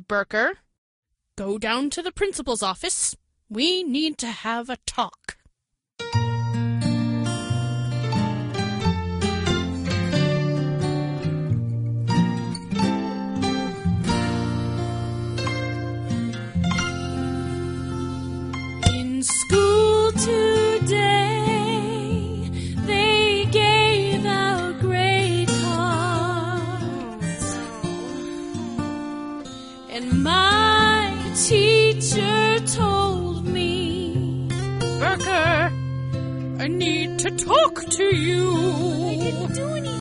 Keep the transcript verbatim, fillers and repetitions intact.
Burker. Go down to the principal's office. We need to have a talk. In school today, they gave out grade cards, and my teacher told me, Burker, I need to talk to you.